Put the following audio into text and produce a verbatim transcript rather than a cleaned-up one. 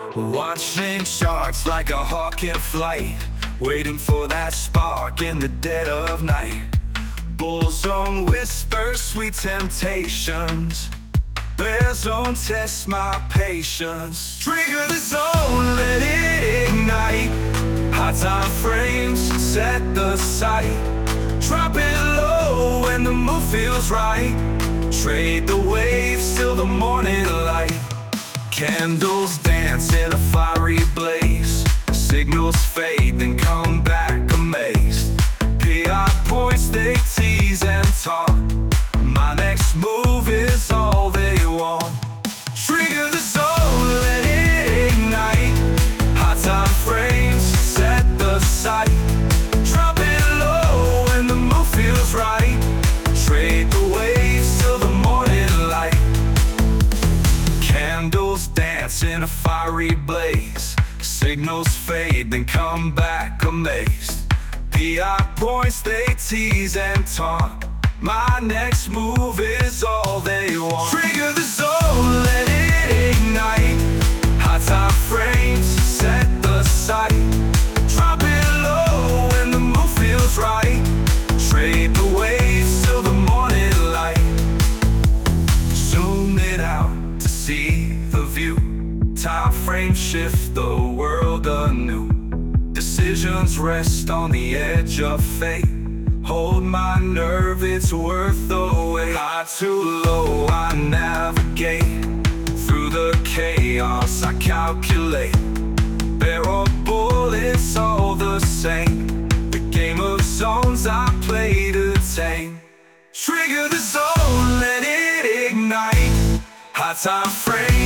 Watching sharks like a hawk in flight, waiting for that spark in the dead of night. Bullzone whispers sweet temptations, bear zone tests my patience. Trigger the zone, let it ignite. Hot time frames set the sight. Drop it low when the move feels right. Trade the waves till the morning light. Candles dance in a fiery blaze. Signals fade, then come back amazed. P I points, they tease and talk. My next move is all they want. Trigger the zone, let it ignite. Hot time frames set the sight. Drop it low when the move feels right. Trade the waves till the morning light. Candles dance in a fiery blaze. Signals fade, then come back amazed. P I points, they tease and taunt. My next move is all they want. Trigger the zone, let it ignite. Hot time frames set the sight. Drop it low when the move feels right. Trade the waves till the morning light. Zoom it out to see the view. Time frame shift the world anew. Decisions rest on the edge of fate. Hold my nerve, it's worth the wait. High too low, I navigate. Through the chaos, I calculate. Barrel bullets, all the same. The game of zones I play to tame. Trigger the zone, let it ignite. High time frame